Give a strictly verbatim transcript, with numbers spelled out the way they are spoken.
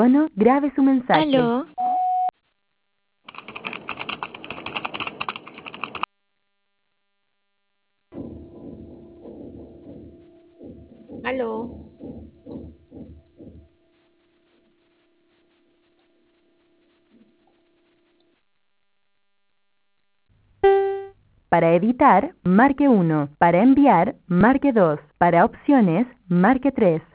tono, grabe su mensaje. Aló. Aló. Para editar, marque uno. Para enviar, marque dos. Para opciones, marque tres.